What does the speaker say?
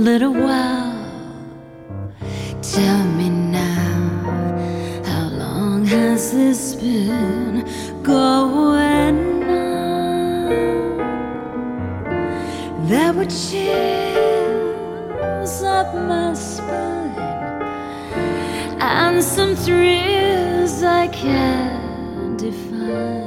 little while. Tell me now, how long has this been going on? There were chills up my spine and some thrills I can't define.